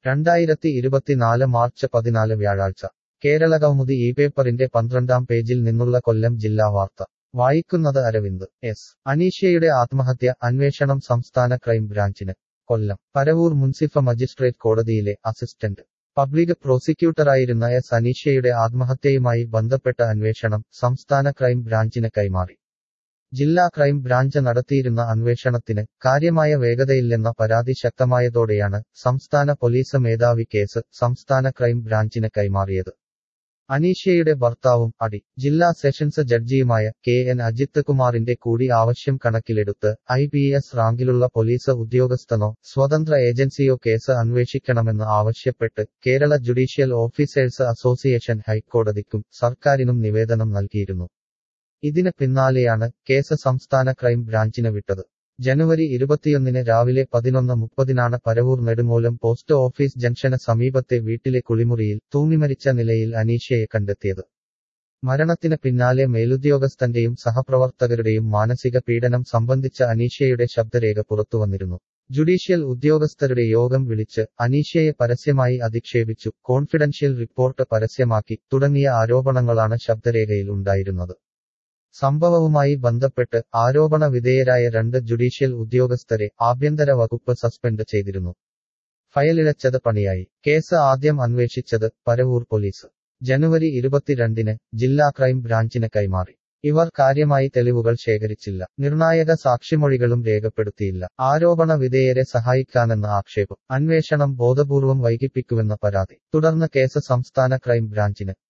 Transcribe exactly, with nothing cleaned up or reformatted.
രണ്ടായിരത്തി ഇരുപത്തിനാല് മാർച്ച് പതിനാല് വ്യാഴാഴ്ച കേരളകൗമുദി ഈ പേപ്പറിന്റെ പന്ത്രണ്ടാം പേജിൽ നിന്നുള്ള കൊല്ലം ജില്ലാ വാർത്ത വായിക്കുന്നത് അരവിന്ദ്. എസ് അനീഷയുടെ ആത്മഹത്യ അന്വേഷണം സംസ്ഥാന ക്രൈം ബ്രാഞ്ചിന്. കൊല്ലം പരവൂർ മുൻസിഫ് മജിസ്ട്രേറ്റ് കോടതിയിലെ അസിസ്റ്റന്റ് പബ്ലിക് പ്രോസിക്യൂട്ടറായിരുന്ന എസ് അനീഷയുടെ ആത്മഹത്യയുമായി ബന്ധപ്പെട്ട അന്വേഷണം സംസ്ഥാന ക്രൈം ബ്രാഞ്ചിന് കൈമാറി. ജില്ലാ ക്രൈം ബ്രാഞ്ച് നടത്തിയിരുന്ന അന്വേഷണത്തിന് കാര്യമായ വേഗതയില്ലെന്ന പരാതി ശക്തമായതോടെയാണ് സംസ്ഥാന പോലീസ് മേധാവി കേസ് സംസ്ഥാന ക്രൈം ബ്രാഞ്ചിന് കൈമാറിയത്. അനീഷയുടെ ഭർത്താവും അടി ജില്ലാ സെഷൻസ് ജഡ്ജിയുമായ കെ എൻ അജിത് കുമാറിന്റെ കൂടി ആവശ്യം കണക്കിലെടുത്ത് ഐ പി എസ് റാങ്കിലുള്ള പോലീസ് ഉദ്യോഗസ്ഥനോ സ്വതന്ത്ര ഏജൻസിയോ കേസ് അന്വേഷിക്കണമെന്ന് ആവശ്യപ്പെട്ട് കേരള ജുഡീഷ്യൽ ഓഫീസേഴ്സ് അസോസിയേഷൻ ഹൈക്കോടതിക്കും സർക്കാരിനും നിവേദനം നൽകിയിരുന്നു. ഇതിന് പിന്നാലെയാണ് കേസ് സംസ്ഥാന ക്രൈം ബ്രാഞ്ചിന് വിട്ടത്. ജനുവരി ഇരുപത്തിയൊന്നിന് രാവിലെ പതിനൊന്ന് മുപ്പതിനാണ് പരവൂർ നെടുങ്ങോലം പോസ്റ്റ് ഓഫീസ് ജംഗ്ഷന് സമീപത്തെ വീട്ടിലെ കുളിമുറിയിൽ തൂങ്ങിമരിച്ച നിലയിൽ അനീഷയെ കണ്ടെത്തിയത്. മരണത്തിന് പിന്നാലെ മേലുദ്യോഗസ്ഥന്റെയും സഹപ്രവർത്തകരുടെയും മാനസിക പീഡനം സംബന്ധിച്ച അനീഷയുടെ ശബ്ദരേഖ പുറത്തുവന്നിരുന്നു. ജുഡീഷ്യൽ ഉദ്യോഗസ്ഥരുടെ യോഗം വിളിച്ച് അനീഷയെ പരസ്യമായി അധിക്ഷേപിച്ചു, കോൺഫിഡൻഷ്യൽ റിപ്പോർട്ട് പരസ്യമാക്കി തുടങ്ങിയ ആരോപണങ്ങളാണ് ശബ്ദരേഖയിൽ ഉണ്ടായിരുന്നത്. സംഭവവുമായി ബന്ധപ്പെട്ട് ആരോപണ വിധേയരായ രണ്ട് ജുഡീഷ്യൽ ഉദ്യോഗസ്ഥരെ ആഭ്യന്തര വകുപ്പ് സസ്പെൻഡ് ചെയ്തിരുന്നു. ഫയലിഴച്ചത് പണിയായി. കേസ് ആദ്യം അന്വേഷിച്ചത് പരവൂർ പോലീസ്. ജനുവരി ഇരുപത്തിരണ്ടിന് ജില്ലാ ക്രൈം ബ്രാഞ്ചിന് കൈമാറി. ഇവർ കാര്യമായി തെളിവുകൾ ശേഖരിച്ചില്ല. നിർണായക സാക്ഷിമൊഴികളും രേഖപ്പെടുത്തിയില്ല. ആരോപണ വിധേയരെ സഹായിക്കാനെന്ന ആക്ഷേപം. അന്വേഷണം ബോധപൂർവം വൈകിപ്പിക്കുമെന്ന പരാതി. തുടർന്ന് കേസ് സംസ്ഥാന ക്രൈം ബ്രാഞ്ചിന്